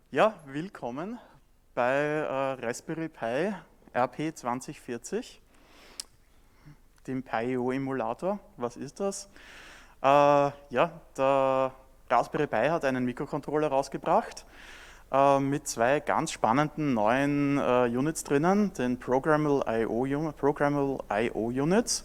Ja, willkommen bei Raspberry Pi RP 2040, dem Pi-EO-Emulator. Was ist das? Ja, der Raspberry Pi hat einen Mikrocontroller rausgebracht mit zwei ganz spannenden neuen Units drinnen, den Programmable I/O Units.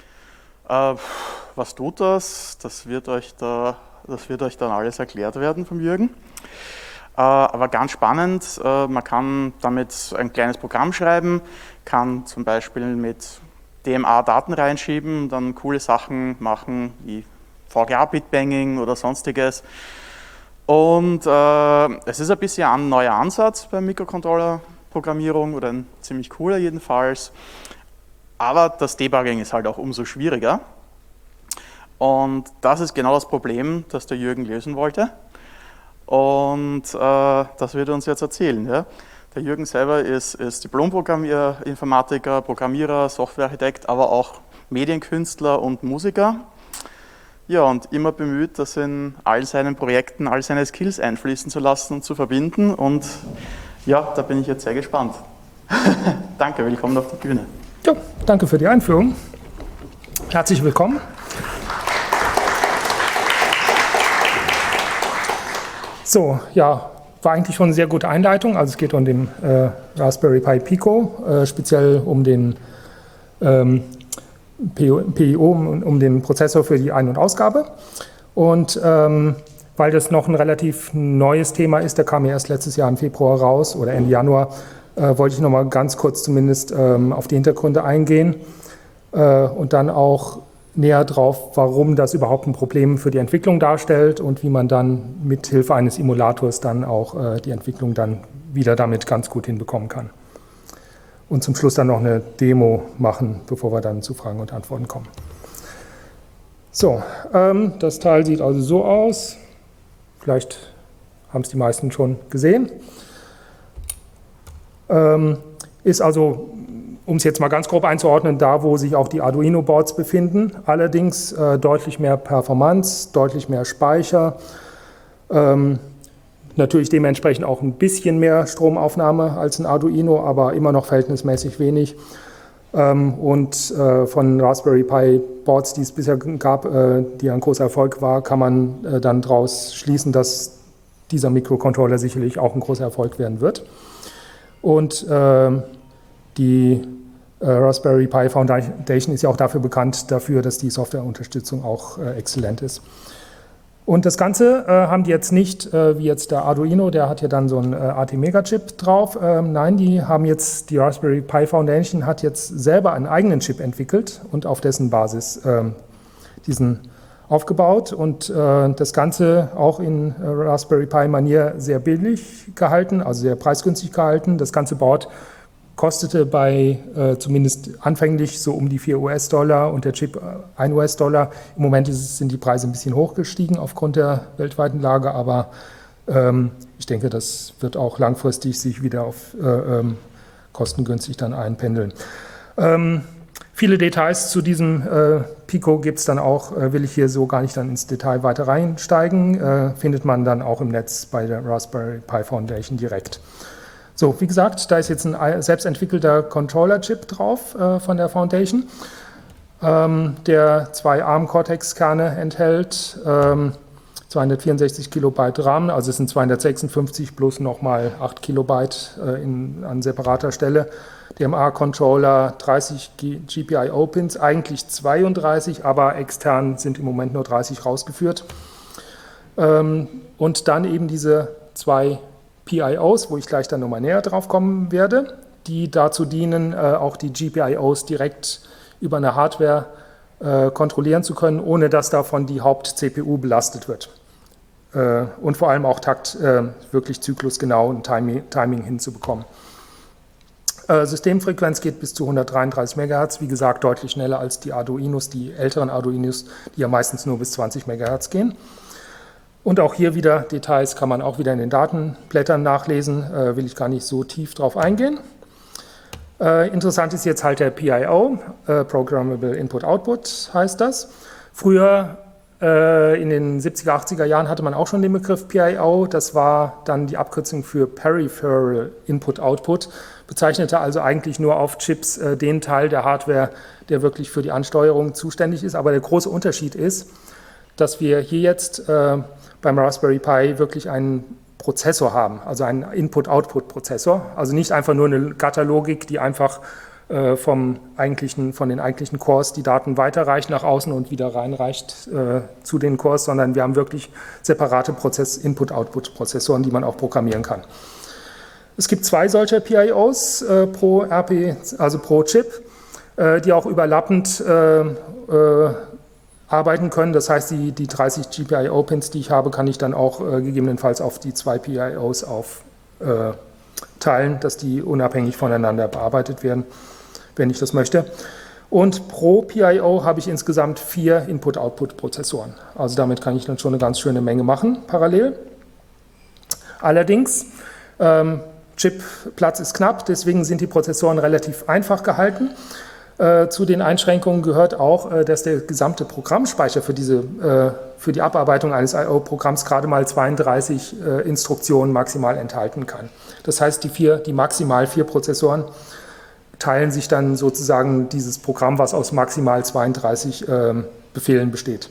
Was tut das? Das wird euch dann alles erklärt werden vom Jürgen. Aber ganz spannend, man kann damit ein kleines Programm schreiben, kann zum Beispiel mit DMA Daten reinschieben, dann coole Sachen machen wie VGA-Bitbanging oder sonstiges. Und es ist ein bisschen ein neuer Ansatz bei Mikrocontroller-Programmierung oder ein ziemlich cooler jedenfalls. Aber das Debugging ist halt auch umso schwieriger. Und das ist genau das Problem, das der Jürgen lösen wollte. Und das wird er uns jetzt erzählen. Ja? Der Jürgen selber ist Diplom-Informatiker, Programmierer, Softwarearchitekt, aber auch Medienkünstler und Musiker. Ja, und immer bemüht, das in all seinen Projekten, all seine Skills einfließen zu lassen und zu verbinden. Und ja, da bin ich jetzt sehr gespannt. Danke, willkommen auf der Bühne. Ja, danke für die Einführung. Herzlich willkommen. So, ja, war eigentlich schon eine sehr gute Einleitung. Also es geht um den Raspberry Pi Pico, speziell um den PIO, um den Prozessor für die Ein- und Ausgabe. Und weil das noch ein relativ neues Thema ist, der kam ja erst letztes Jahr im Februar raus oder Ende Januar, wollte ich noch mal ganz kurz zumindest auf die Hintergründe eingehen und dann auch näher drauf, warum das überhaupt ein Problem für die Entwicklung darstellt und wie man dann mit Hilfe eines Emulators dann auch die Entwicklung dann wieder damit ganz gut hinbekommen kann. Und zum Schluss dann noch eine Demo machen, bevor wir dann zu Fragen und Antworten kommen. So, das Teil sieht also so aus. Vielleicht haben es die meisten schon gesehen. Ist also, um es jetzt mal ganz grob einzuordnen, da, wo sich auch die Arduino-Boards befinden. Allerdings deutlich mehr Performance, deutlich mehr Speicher, natürlich dementsprechend auch ein bisschen mehr Stromaufnahme als ein Arduino, aber immer noch verhältnismäßig wenig. Und von Raspberry Pi Boards, die es bisher gab, die ein großer Erfolg war, kann man dann daraus schließen, dass dieser Mikrocontroller sicherlich auch ein großer Erfolg werden wird. Und die Raspberry Pi Foundation ist ja auch dafür bekannt, dass die Softwareunterstützung auch exzellent ist. Und das Ganze haben die jetzt nicht, wie jetzt der Arduino, der hat ja dann so einen AT-Mega-Chip drauf. Nein, die Raspberry Pi Foundation hat jetzt selber einen eigenen Chip entwickelt und auf dessen Basis diesen aufgebaut. Und das Ganze auch in Raspberry Pi-Manier sehr billig gehalten, also sehr preisgünstig gehalten. Das ganze Board kostete bei zumindest anfänglich so um die 4 US-Dollar und der Chip 1 US-Dollar. Im Moment sind die Preise ein bisschen hochgestiegen aufgrund der weltweiten Lage, aber ich denke, das wird auch langfristig sich wieder auf kostengünstig dann einpendeln. Viele Details zu diesem Pico gibt es dann auch, will ich hier so gar nicht dann ins Detail weiter reinsteigen, findet man dann auch im Netz bei der Raspberry Pi Foundation direkt. So, wie gesagt, da ist jetzt ein selbstentwickelter Controller-Chip drauf von der Foundation, der 2 ARM-Cortex-Kerne enthält, 264 Kilobyte RAM, also es sind 256 plus nochmal 8 Kilobyte an separater Stelle. DMA-Controller, 30 GPIO-Pins, eigentlich 32, aber extern sind im Moment nur 30 rausgeführt. Und dann eben diese 2 PIOs, wo ich gleich dann nochmal näher drauf kommen werde, die dazu dienen, auch die GPIOs direkt über eine Hardware kontrollieren zu können, ohne dass davon die Haupt-CPU belastet wird. Und vor allem auch wirklich zyklusgenau ein Timing hinzubekommen. Systemfrequenz geht bis zu 133 MHz, wie gesagt, deutlich schneller als die Arduinos, die älteren Arduinos, die ja meistens nur bis 20 MHz gehen. Und auch hier wieder Details kann man auch wieder in den Datenblättern nachlesen, will ich gar nicht so tief drauf eingehen. Interessant ist jetzt halt der PIO, Programmable Input-Output heißt das. Früher In den 70er, 80er Jahren hatte man auch schon den Begriff PIO. Das war dann die Abkürzung für Peripheral Input-Output. Bezeichnete also eigentlich nur auf Chips den Teil der Hardware, der wirklich für die Ansteuerung zuständig ist. Aber der große Unterschied ist, dass wir hier jetzt beim Raspberry Pi wirklich einen Prozessor haben, also einen Input-Output-Prozessor. Also nicht einfach nur eine Gatterlogik, die einfach von den eigentlichen Cores die Daten weiterreicht nach außen und wieder reinreicht zu den Cores, sondern wir haben wirklich separate Input-Output-Prozessoren, die man auch programmieren kann. Es gibt 2 solcher PIOs pro Chip, die auch überlappend arbeiten können. Das heißt, die 30 GPIO-Pins, die ich habe, kann ich dann auch gegebenenfalls auf die 2 PIOs aufteilen, dass die unabhängig voneinander bearbeitet werden, wenn ich das möchte. Und pro PIO habe ich insgesamt 4 Input-Output-Prozessoren. Also damit kann ich dann schon eine ganz schöne Menge machen, parallel. Allerdings, Chipplatz ist knapp, deswegen sind die Prozessoren relativ einfach gehalten. Zu den Einschränkungen gehört auch, dass der gesamte Programmspeicher für die Abarbeitung eines I/O-Programms gerade mal 32 Instruktionen maximal enthalten kann. Das heißt, die maximal 4 Prozessoren teilen sich dann sozusagen dieses Programm, was aus maximal 32 Befehlen besteht.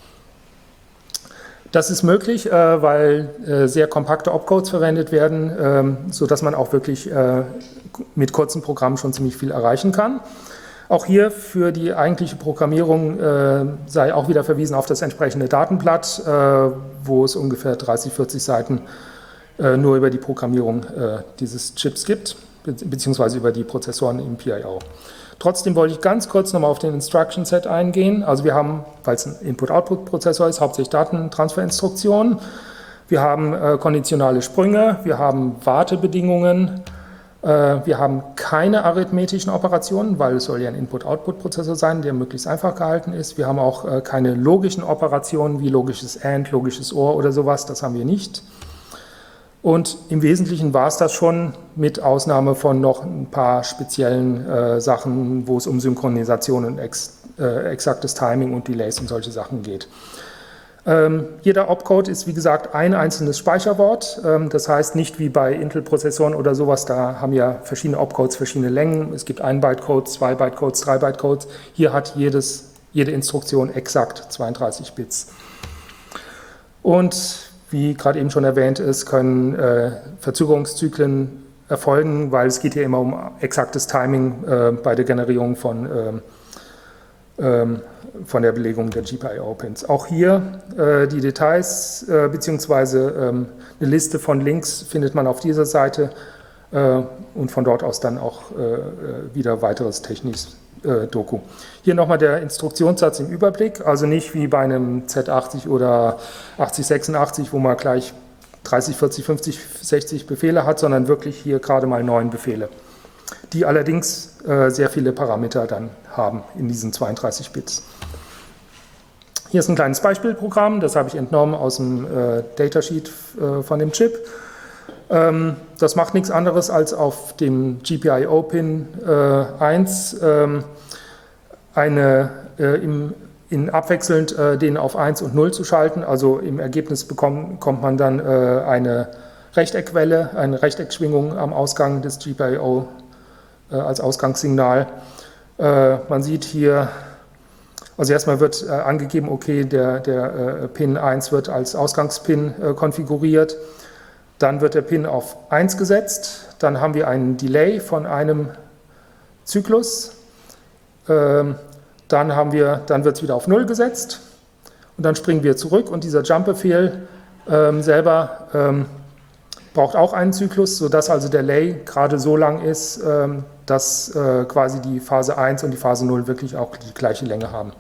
Das ist möglich, weil sehr kompakte Opcodes verwendet werden, sodass man auch wirklich mit kurzen Programmen schon ziemlich viel erreichen kann. Auch hier für die eigentliche Programmierung sei auch wieder verwiesen auf das entsprechende Datenblatt, wo es ungefähr 30, 40 Seiten nur über die Programmierung dieses Chips gibt, beziehungsweise über die Prozessoren im PIO. Trotzdem wollte ich ganz kurz nochmal auf den Instruction Set eingehen. Also wir haben, weil es ein Input-Output-Prozessor ist, hauptsächlich Datentransferinstruktionen. Wir haben konditionale Sprünge, wir haben Wartebedingungen, wir haben keine arithmetischen Operationen, weil es soll ja ein Input-Output-Prozessor sein, der möglichst einfach gehalten ist. Wir haben auch keine logischen Operationen wie logisches AND, logisches OR oder sowas, das haben wir nicht. Und im Wesentlichen war es das schon, mit Ausnahme von noch ein paar speziellen Sachen, wo es um Synchronisation und exaktes Timing und Delays und solche Sachen geht. Jeder Opcode ist, wie gesagt, ein einzelnes Speicherwort. Das heißt, nicht wie bei Intel-Prozessoren oder sowas, da haben ja verschiedene Opcodes verschiedene Längen. Es gibt 1-Byte-Codes, 2-Byte-Codes, 3-Byte-Codes. Hier hat jede Instruktion exakt 32 Bits. Und wie gerade eben schon erwähnt ist, können Verzögerungszyklen erfolgen, weil es geht hier immer um exaktes Timing bei der Generierung von der Belegung der GPIO-Pins. Auch hier die Details beziehungsweise eine Liste von Links findet man auf dieser Seite und von dort aus dann auch wieder weiteres technisches Doku. Hier nochmal der Instruktionssatz im Überblick, also nicht wie bei einem Z80 oder 8086, wo man gleich 30, 40, 50, 60 Befehle hat, sondern wirklich hier gerade mal 9 Befehle, die allerdings sehr viele Parameter dann haben in diesen 32 Bits. Hier ist ein kleines Beispielprogramm, das habe ich entnommen aus dem Datasheet von dem Chip. Das macht nichts anderes, als auf dem GPIO-Pin 1 in abwechselnd den auf 1 und 0 zu schalten. Also im Ergebnis kommt man dann eine Rechteckwelle, eine Rechteckschwingung am Ausgang des GPIO als Ausgangssignal. Man sieht hier, also erstmal wird angegeben, okay, der Pin 1 wird als Ausgangspin konfiguriert. Dann wird der Pin auf 1 gesetzt, dann haben wir einen Delay von einem Zyklus, dann wird es wieder auf 0 gesetzt und dann springen wir zurück und dieser Jump-Befehl selber braucht auch einen Zyklus, sodass also der Delay gerade so lang ist, dass quasi die Phase 1 und die Phase 0 wirklich auch die gleiche Länge haben.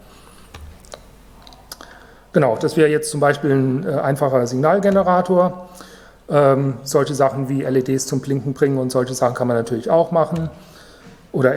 Genau, das wäre jetzt zum Beispiel ein einfacher Signalgenerator. Solche Sachen wie LEDs zum Blinken bringen und solche Sachen kann man natürlich auch machen. Oder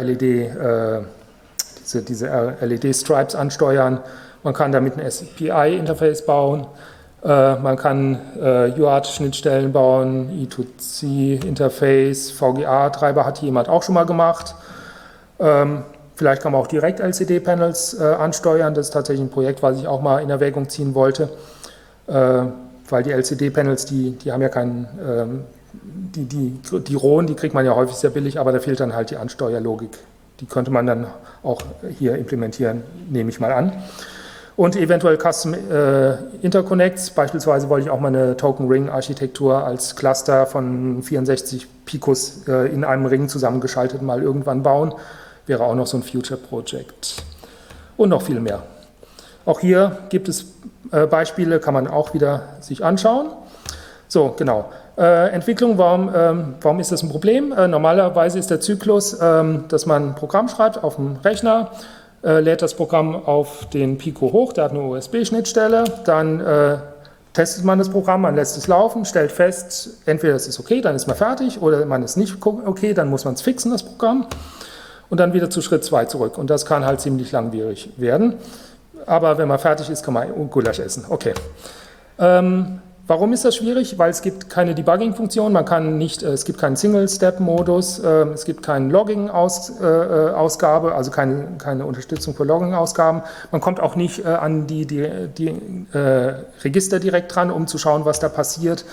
diese LED-Stripes ansteuern. Man kann damit ein SPI-Interface bauen. Man kann UART-Schnittstellen bauen, E2C-Interface, VGA-Treiber hat jemand auch schon mal gemacht. Vielleicht kann man auch direkt LCD-Panels ansteuern. Das ist tatsächlich ein Projekt, was ich auch mal in Erwägung ziehen wollte, weil die LCD-Panels, die haben ja keinen, die rohen, die kriegt man ja häufig sehr billig, aber da fehlt dann halt die Ansteuerlogik. Die könnte man dann auch hier implementieren, nehme ich mal an. Und eventuell Custom Interconnects. Beispielsweise wollte ich auch mal eine Token-Ring-Architektur als Cluster von 64 Picos in einem Ring zusammengeschaltet mal irgendwann bauen. Wäre auch noch so ein Future-Project. Und noch viel mehr. Auch hier gibt es Beispiele, kann man auch wieder sich anschauen. So, genau. Entwicklung, warum ist das ein Problem? Normalerweise ist der Zyklus, dass man ein Programm schreibt auf dem Rechner, lädt das Programm auf den Pico hoch, der hat eine USB-Schnittstelle, dann testet man das Programm, man lässt es laufen, stellt fest, entweder es ist okay, dann ist man fertig, oder man ist nicht okay, dann muss man es fixen, das Programm, und dann wieder zu Schritt 2 zurück. Und das kann halt ziemlich langwierig werden. Aber wenn man fertig ist, kann man Gulasch essen. Okay. Warum ist das schwierig? Weil es gibt keine Debugging-Funktion, es gibt keinen Single-Step-Modus, es gibt keine Logging-Ausgabe, also keine Unterstützung für Logging-Ausgaben. Man kommt auch nicht an die Register direkt dran, um zu schauen, was da passiert.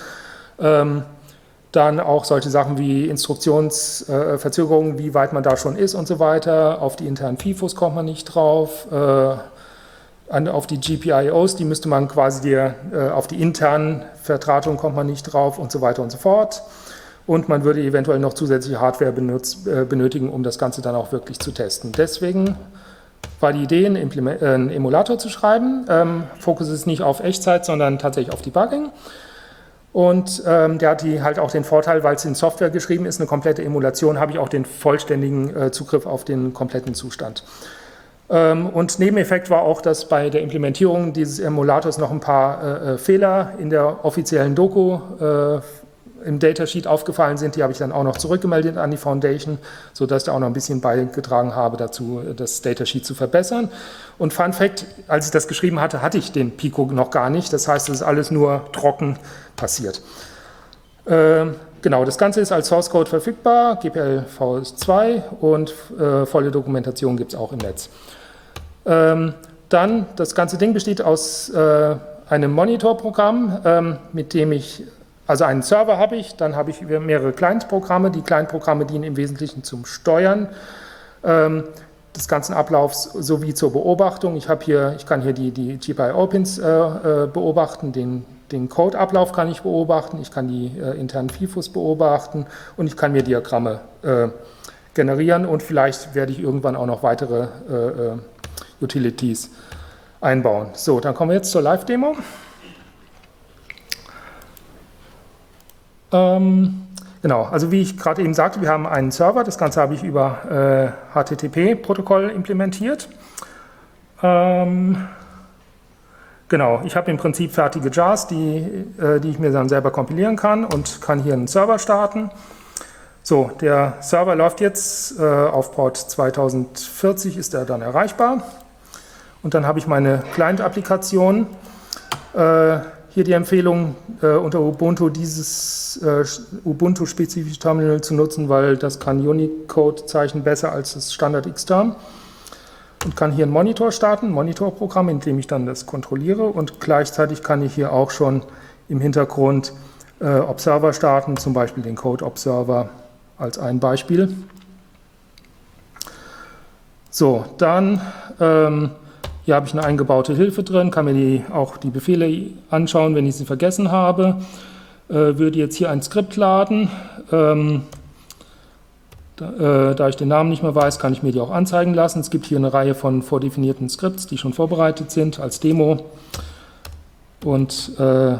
Dann auch solche Sachen wie Instruktionsverzögerungen, wie weit man da schon ist und so weiter. Auf die internen FIFOs kommt man nicht drauf. Auf die GPIOs, die müsste man quasi auf die internen Verdrahtungen kommt man nicht drauf und so weiter und so fort. Und man würde eventuell noch zusätzliche Hardware benötigen, um das Ganze dann auch wirklich zu testen. Deswegen war die Idee, einen Emulator zu schreiben. Fokus ist nicht auf Echtzeit, sondern tatsächlich auf Debugging. Und der hat halt auch den Vorteil, weil es in Software geschrieben ist, eine komplette Emulation, habe ich auch den vollständigen Zugriff auf den kompletten Zustand. Und Nebeneffekt war auch, dass bei der Implementierung dieses Emulators noch ein paar Fehler in der offiziellen Doku im Datasheet aufgefallen sind. Die habe ich dann auch noch zurückgemeldet an die Foundation, sodass ich da auch noch ein bisschen beigetragen habe dazu, das Datasheet zu verbessern. Und Fun Fact, als ich das geschrieben hatte, hatte ich den Pico noch gar nicht. Das heißt, es ist alles nur trocken passiert. Genau, das Ganze ist als Source Code verfügbar, GPL-v2, und volle Dokumentation gibt es auch im Netz. Dann, das ganze Ding besteht aus einem Monitorprogramm, mit dem also einen Server habe ich, dann habe ich mehrere Client-Programme. Die Client-Programme dienen im Wesentlichen zum Steuern des ganzen Ablaufs sowie zur Beobachtung. Ich kann hier die GPIO-Pins beobachten, den Code-Ablauf kann ich beobachten, ich kann die internen FIFOs beobachten und ich kann mir Diagramme generieren, und vielleicht werde ich irgendwann auch noch weitere Utilities einbauen. So, dann kommen wir jetzt zur Live-Demo. Genau, also wie ich gerade eben sagte, wir haben einen Server, das Ganze habe ich über HTTP-Protokoll implementiert. Genau, ich habe im Prinzip fertige Jars, die ich mir dann selber kompilieren kann, und kann hier einen Server starten. So, der Server läuft jetzt auf Port 2040, ist er dann erreichbar. Und dann habe ich meine Client-Applikation. Hier die Empfehlung, unter Ubuntu dieses Ubuntu-spezifische Terminal zu nutzen, weil das kann Unicode-Zeichen besser als das Standard-Xterm. Und kann hier einen Monitor starten, ein Monitorprogramm, in dem ich dann das kontrolliere, und gleichzeitig kann ich hier auch schon im Hintergrund Observer starten, zum Beispiel den Code-Observer als ein Beispiel. So, dann hier habe ich eine eingebaute Hilfe drin, kann mir auch die Befehle anschauen, wenn ich sie vergessen habe. Würde jetzt hier ein Skript laden. Da ich den Namen nicht mehr weiß, kann ich mir die auch anzeigen lassen. Es gibt hier eine Reihe von vordefinierten Skripts, die schon vorbereitet sind als Demo. Und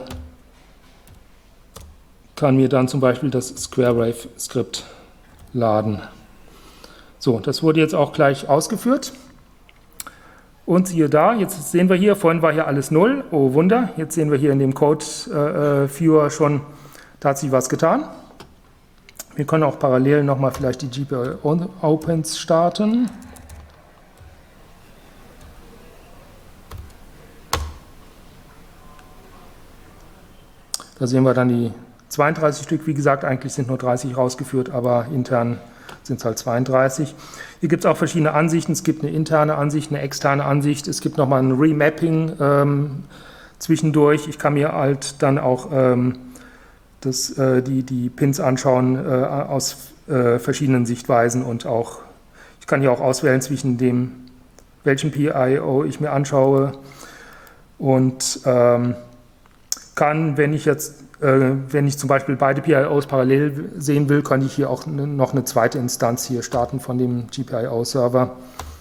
kann mir dann zum Beispiel das SquareWave-Skript laden. So, das wurde jetzt auch gleich ausgeführt. Und siehe da, jetzt sehen wir hier, vorhin war hier alles 0, oh Wunder, jetzt sehen wir hier in dem Code-Viewer schon, da hat sich was getan. Wir können auch parallel nochmal vielleicht die GPIO-Opens starten. Da sehen wir dann die 32 Stück, wie gesagt, eigentlich sind nur 30 rausgeführt, aber intern sind es halt 32. Hier gibt es auch verschiedene Ansichten. Es gibt eine interne Ansicht, eine externe Ansicht. Es gibt nochmal ein Remapping zwischendurch. Ich kann mir halt dann auch die Pins anschauen aus verschiedenen Sichtweisen und auch, ich kann hier auch auswählen zwischen dem, welchen PIO ich mir anschaue und kann, wenn ich zum Beispiel beide PIOs parallel sehen will, kann ich hier auch noch eine zweite Instanz hier starten von dem GPIO-Server.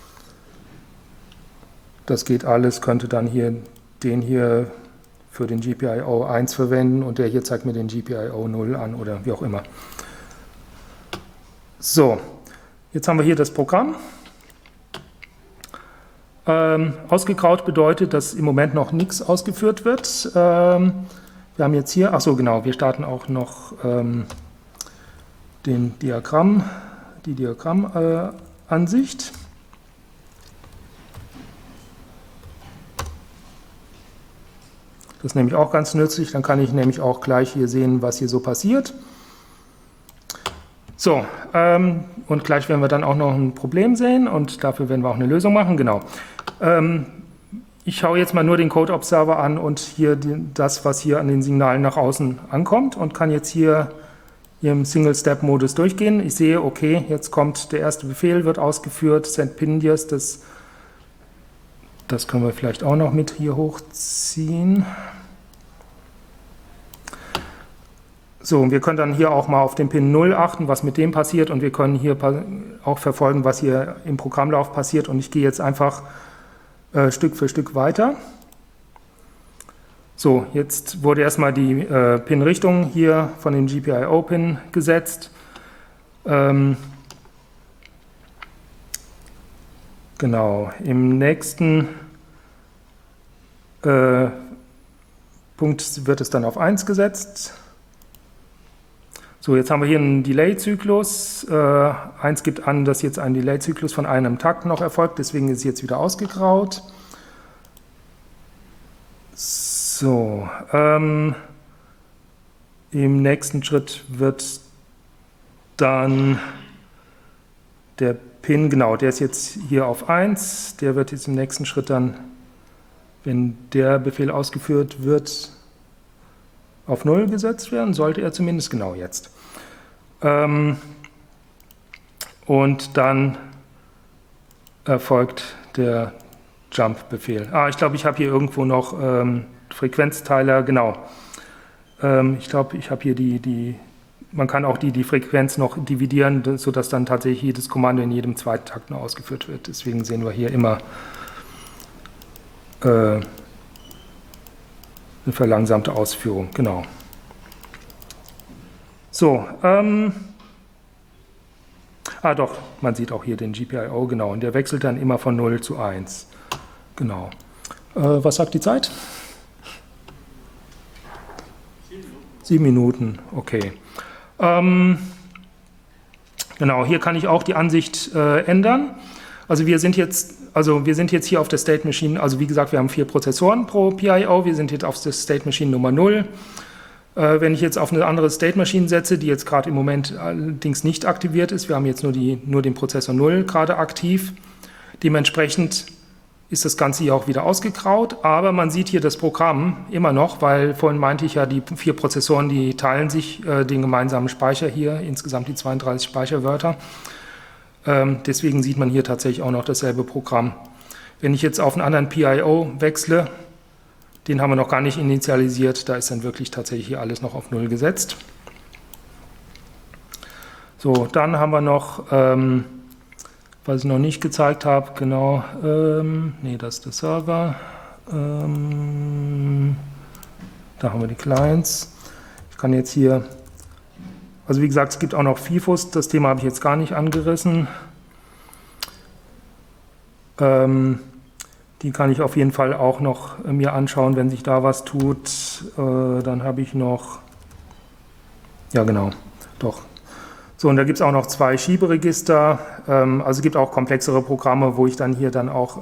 Das geht alles, könnte dann hier den hier für den GPIO 1 verwenden und der hier zeigt mir den GPIO 0 an oder wie auch immer. So, jetzt haben wir hier das Programm. Ausgegraut bedeutet, dass im Moment noch nichts ausgeführt wird. Wir haben jetzt hier, ach so genau, wir starten auch noch die Diagrammansicht. Das ist nämlich auch ganz nützlich, dann kann ich nämlich auch gleich hier sehen, was hier so passiert. So, und gleich werden wir dann auch noch ein Problem sehen und dafür werden wir auch eine Lösung machen, genau. Ich schaue jetzt mal nur den Code Observer an und hier das, was hier an den Signalen nach außen ankommt und kann jetzt hier im Single-Step-Modus durchgehen. Ich sehe, okay, jetzt kommt der erste Befehl, wird ausgeführt, send PINDIAS, das können wir vielleicht auch noch mit hier hochziehen. So, und wir können dann hier auch mal auf den Pin 0 achten, was mit dem passiert und wir können hier auch verfolgen, was hier im Programmlauf passiert und ich gehe jetzt einfach Stück für Stück weiter. So, jetzt wurde erstmal die Pin-Richtung hier von dem GPIO-Pin gesetzt. Genau, im nächsten Punkt wird es dann auf 1 gesetzt. So, jetzt haben wir hier einen Delay-Zyklus. 1 gibt an, dass jetzt ein Delay-Zyklus von einem Takt noch erfolgt, deswegen ist es jetzt wieder ausgegraut. So, im nächsten Schritt wird dann der Pin, genau, der ist jetzt hier auf 1, der wird jetzt im nächsten Schritt dann, wenn der Befehl ausgeführt wird, auf 0 gesetzt werden, sollte er zumindest, genau jetzt. Und dann erfolgt der Jump-Befehl. Ich glaube, ich habe hier irgendwo noch Frequenzteiler, genau. Ich glaube, ich habe hier man kann auch die Frequenz noch dividieren, sodass dann tatsächlich jedes Kommando in jedem zweiten Takt noch ausgeführt wird. Deswegen sehen wir hier immer eine verlangsamte Ausführung, genau. So, doch, man sieht auch hier den GPIO, genau, und der wechselt dann immer von 0 zu 1, genau. Was sagt die Zeit? 7 Minuten, okay. Genau, hier kann ich auch die Ansicht ändern. Also wir sind jetzt hier auf der State Machine, also wie gesagt, wir haben 4 Prozessoren pro PIO, wir sind jetzt auf der State Machine Nummer 0. Wenn ich jetzt auf eine andere State Machine setze, die jetzt gerade im Moment allerdings nicht aktiviert ist, wir haben jetzt nur den Prozessor 0 gerade aktiv, dementsprechend ist das Ganze hier auch wieder ausgegraut, aber man sieht hier das Programm immer noch, weil vorhin meinte ich ja, die 4 Prozessoren, die teilen sich den gemeinsamen Speicher hier, insgesamt die 32 Speicherwörter. Deswegen sieht man hier tatsächlich auch noch dasselbe Programm. Wenn ich jetzt auf einen anderen PIO wechsle, den haben wir noch gar nicht initialisiert, da ist dann wirklich tatsächlich hier alles noch auf 0 gesetzt. So, dann haben wir noch, was ich noch nicht gezeigt habe, genau, nee, das ist der Server, da haben wir die Clients. Ich kann jetzt hier, also wie gesagt, es gibt auch noch FIFOs, das Thema habe ich jetzt gar nicht angerissen. Die kann ich auf jeden Fall auch noch mir anschauen, wenn sich da was tut. Dann habe ich noch, ja genau, doch. So, und da gibt es auch noch 2 Schieberegister. Also es gibt auch komplexere Programme, wo ich dann hier dann auch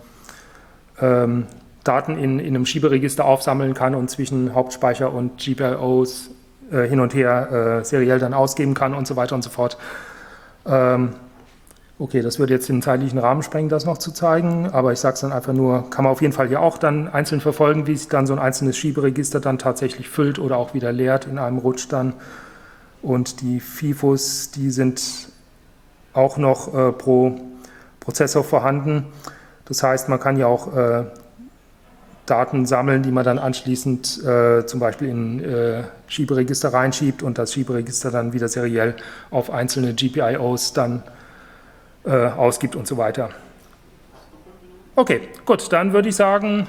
Daten in einem Schieberegister aufsammeln kann und zwischen Hauptspeicher und GPIOs hin und her seriell dann ausgeben kann und so weiter und so fort. Okay, das würde jetzt den zeitlichen Rahmen sprengen, das noch zu zeigen, aber ich sage es dann einfach nur, kann man auf jeden Fall hier auch dann einzeln verfolgen, wie sich dann so ein einzelnes Schieberegister dann tatsächlich füllt oder auch wieder leert in einem Rutsch dann. Und die FIFOs, die sind auch noch pro Prozessor vorhanden. Das heißt, man kann ja auch Daten sammeln, die man dann anschließend zum Beispiel in Schieberegister reinschiebt und das Schieberegister dann wieder seriell auf einzelne GPIOs dann ausgibt und so weiter. Okay, gut, dann würde ich sagen,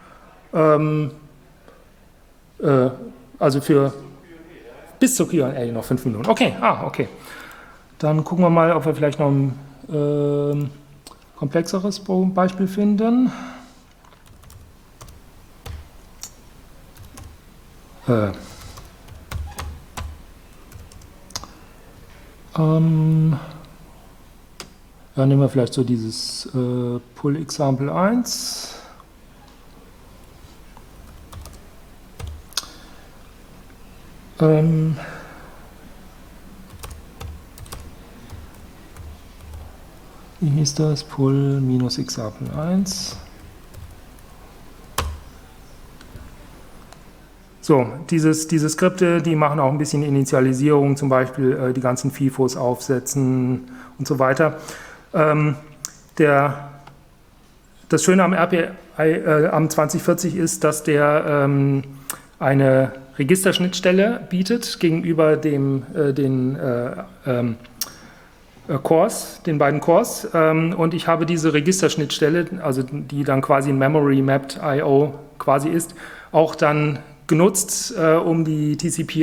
also für bis zur Q&A noch 5 Minuten. Okay, okay. Dann gucken wir mal, ob wir vielleicht noch ein komplexeres Beispiel finden. Ja, nehmen wir vielleicht so dieses Pull Example 1. Wie hieß das? Pull minus Example 1. So, diese Skripte, die machen auch ein bisschen Initialisierung, zum Beispiel die ganzen FIFOs aufsetzen und so weiter. Das Schöne am RPI am 2040 ist, dass der eine Registerschnittstelle bietet gegenüber den Cores, den beiden Cores. Und ich habe diese Registerschnittstelle, also die dann quasi ein Memory Mapped I/O quasi ist, auch dann genutzt, um die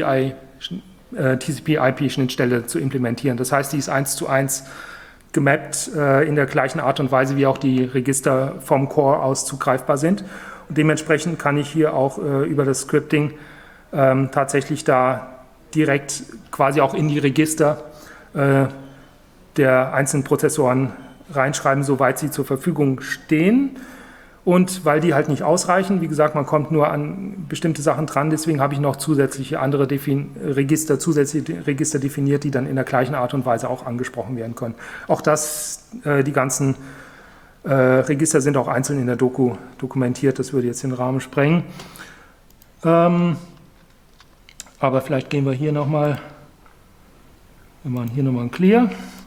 TCP/IP-Schnittstelle zu implementieren. Das heißt, die ist 1:1 gemappt in der gleichen Art und Weise, wie auch die Register vom Core aus zugreifbar sind. Und dementsprechend kann ich hier auch über das Scripting tatsächlich da direkt quasi auch in die Register der einzelnen Prozessoren reinschreiben, soweit sie zur Verfügung stehen. Und weil die halt nicht ausreichen, wie gesagt, man kommt nur an bestimmte Sachen dran, deswegen habe ich noch zusätzliche andere zusätzliche Register definiert, die dann in der gleichen Art und Weise auch angesprochen werden können. Auch die ganzen Register sind auch einzeln in der Doku dokumentiert, das würde jetzt den Rahmen sprengen. Aber vielleicht gehen wir hier nochmal, wir machen hier nochmal ein Clear.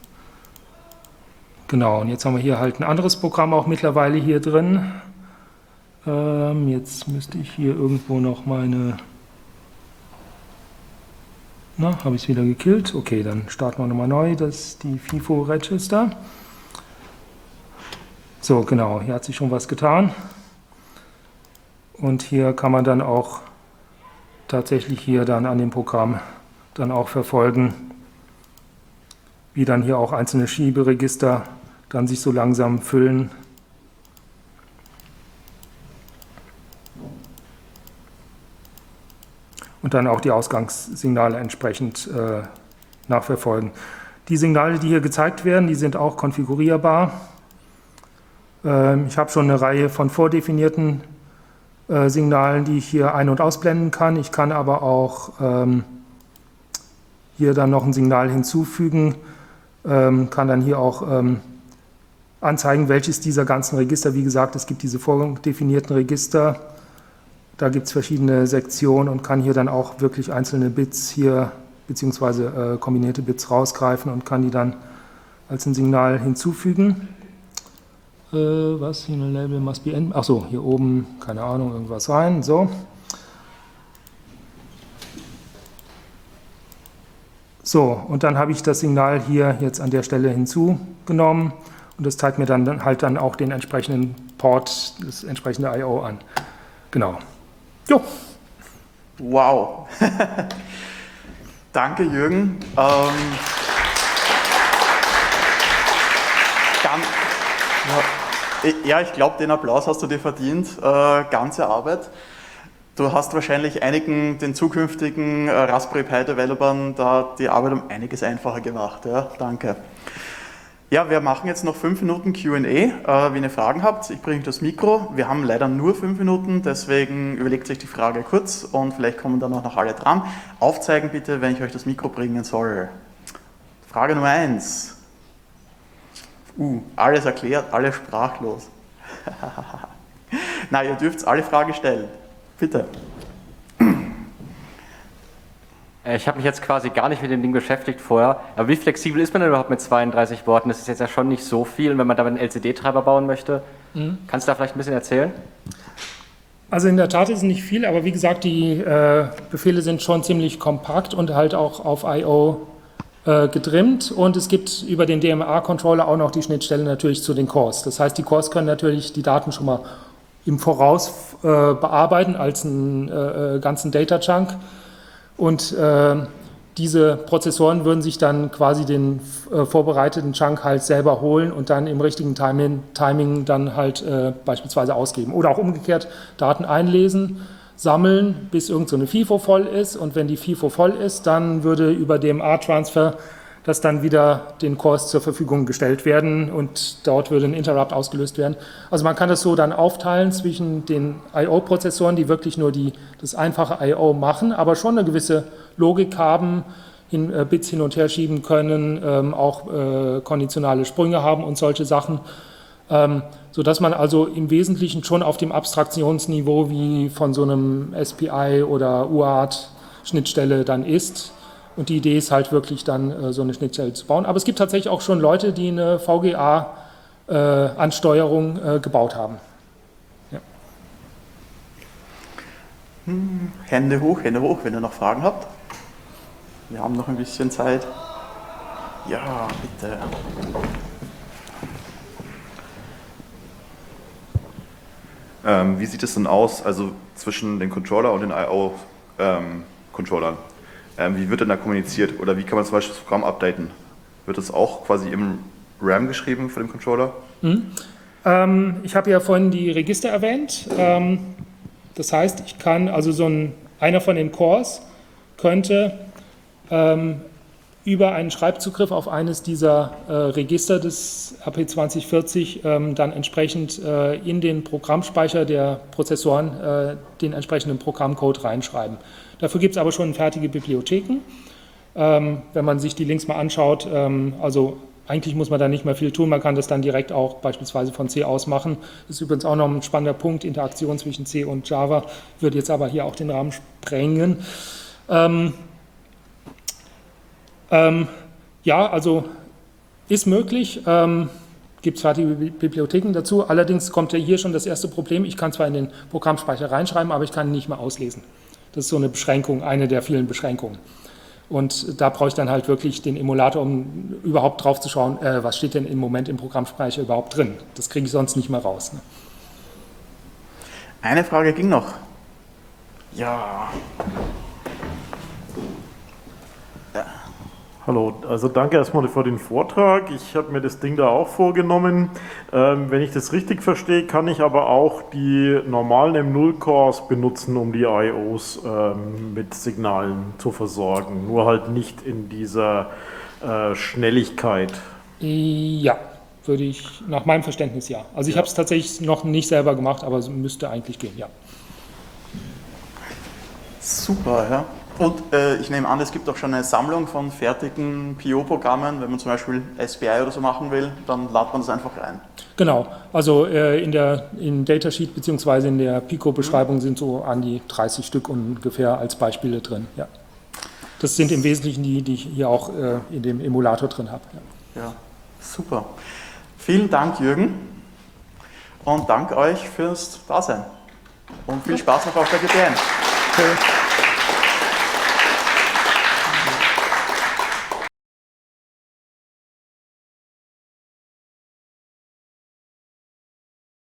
Genau, und jetzt haben wir hier halt ein anderes Programm auch mittlerweile hier drin. Jetzt müsste ich hier irgendwo noch meine... Na, habe ich es wieder gekillt? Okay, dann starten wir nochmal neu, das ist die FIFO-Register. So, genau, hier hat sich schon was getan. Und hier kann man dann auch tatsächlich hier dann an dem Programm dann auch verfolgen, wie dann hier auch einzelne Schieberegister dann sich so langsam füllen. Und dann auch die Ausgangssignale entsprechend nachverfolgen. Die Signale, die hier gezeigt werden, die sind auch konfigurierbar. Ich habe schon eine Reihe von vordefinierten Signalen, die ich hier ein- und ausblenden kann. Ich kann aber auch hier dann noch ein Signal hinzufügen, kann dann hier auch anzeigen, welches dieser ganzen Register, wie gesagt, es gibt diese vordefinierten Register, da gibt es verschiedene Sektionen und kann hier dann auch wirklich einzelne Bits hier, beziehungsweise kombinierte Bits rausgreifen und kann die dann als ein Signal hinzufügen. Was? Hier ein Label must be end. Achso, hier oben, keine Ahnung, irgendwas rein. So. So, und dann habe ich das Signal hier jetzt an der Stelle hinzugenommen und das zeigt mir dann halt dann auch den entsprechenden Port, das entsprechende I/O an. Genau. Jo. Wow. Danke, Jürgen. Ja, ich glaube, den Applaus hast du dir verdient. Ganze Arbeit. Du hast wahrscheinlich den zukünftigen Raspberry Pi Developern da die Arbeit um einiges einfacher gemacht. Ja, danke. Ja, wir machen jetzt noch 5 Minuten Q&A. Wenn ihr Fragen habt, ich bringe das Mikro. Wir haben leider nur 5 Minuten, deswegen überlegt euch die Frage kurz und vielleicht kommen dann auch noch alle dran. Aufzeigen bitte, wenn ich euch das Mikro bringen soll. Frage Nummer 1. Alles erklärt, alle sprachlos. Na, ihr dürft alle Fragen stellen. Bitte. Ich habe mich jetzt quasi gar nicht mit dem Ding beschäftigt vorher, aber wie flexibel ist man denn überhaupt mit 32 Worten? Das ist jetzt ja schon nicht so viel, und wenn man damit einen LCD-Treiber bauen möchte, kannst du da vielleicht ein bisschen erzählen? Also in der Tat ist es nicht viel, aber wie gesagt, die Befehle sind schon ziemlich kompakt und halt auch auf I/O getrimmt, und es gibt über den DMA-Controller auch noch die Schnittstelle natürlich zu den Cores. Das heißt, die Cores können natürlich die Daten schon mal im Voraus bearbeiten als einen ganzen Data-Chunk, und diese Prozessoren würden sich dann quasi den vorbereiteten Chunk halt selber holen und dann im richtigen Timing dann halt beispielsweise ausgeben. Oder auch umgekehrt Daten einlesen, sammeln, bis irgendeine FIFO voll ist, und wenn die FIFO voll ist, dann würde über DMA-Transfer das dann wieder den Cores zur Verfügung gestellt werden, und dort würde ein Interrupt ausgelöst werden. Also man kann das so dann aufteilen zwischen den I/O-Prozessoren, die wirklich nur das einfache I/O machen, aber schon eine gewisse Logik haben, Bits hin und her schieben können, auch konditionale Sprünge haben und solche Sachen, sodass man also im Wesentlichen schon auf dem Abstraktionsniveau wie von so einem SPI oder UART-Schnittstelle dann ist. Und die Idee ist halt wirklich dann so eine Schnittstelle zu bauen. Aber es gibt tatsächlich auch schon Leute, die eine VGA-Ansteuerung gebaut haben. Ja. Hände hoch, wenn ihr noch Fragen habt. Wir haben noch ein bisschen Zeit. Ja, bitte. Wie sieht es denn aus, also zwischen den Controller und den I/O-Controllern? Wie wird denn da kommuniziert, oder wie kann man zum Beispiel das Programm updaten? Wird das auch quasi im RAM geschrieben für den Controller? Ich habe ja vorhin die Register erwähnt. Das heißt, ich kann, also einer von den Cores könnte über einen Schreibzugriff auf eines dieser Register des AP2040 dann entsprechend in den Programmspeicher der Prozessoren den entsprechenden Programmcode reinschreiben. Dafür gibt es aber schon fertige Bibliotheken. Wenn man sich die Links mal anschaut, also eigentlich muss man da nicht mehr viel tun, man kann das dann direkt auch beispielsweise von C aus machen. Das ist übrigens auch noch ein spannender Punkt, Interaktion zwischen C und Java, würde jetzt aber hier auch den Rahmen sprengen. Ja, also ist möglich, gibt es fertige Bibliotheken dazu, allerdings kommt ja hier schon das erste Problem, ich kann zwar in den Programmspeicher reinschreiben, aber ich kann ihn nicht mehr auslesen. Das ist so eine Beschränkung, eine der vielen Beschränkungen. Und da brauche ich dann halt wirklich den Emulator, um überhaupt drauf zu schauen, was steht denn im Moment im Programmspeicher überhaupt drin. Das kriege ich sonst nicht mehr raus. Ne? Eine Frage ging noch. Ja. Hallo, also danke erstmal für den Vortrag. Ich habe mir das Ding da auch vorgenommen. Wenn ich das richtig verstehe, kann ich aber auch die normalen M0-Cores benutzen, um die I/Os mit Signalen zu versorgen. Nur halt nicht in dieser Schnelligkeit. Ja, würde ich nach meinem Verständnis ja. Also ich habe es tatsächlich noch nicht selber gemacht, aber es müsste eigentlich gehen, ja. Super, ja. Und ich nehme an, es gibt auch schon eine Sammlung von fertigen PO-Programmen. Wenn man zum Beispiel SPI oder so machen will, dann ladet man das einfach rein. Genau, also im Datasheet bzw. in der Pico-Beschreibung sind so an die 30 Stück ungefähr als Beispiele drin. Ja. Das sind im Wesentlichen die ich hier auch in dem Emulator drin habe. Ja, super. Vielen Dank, Jürgen. Und danke euch fürs Dasein. Und viel Spaß noch auf der GPN. Okay.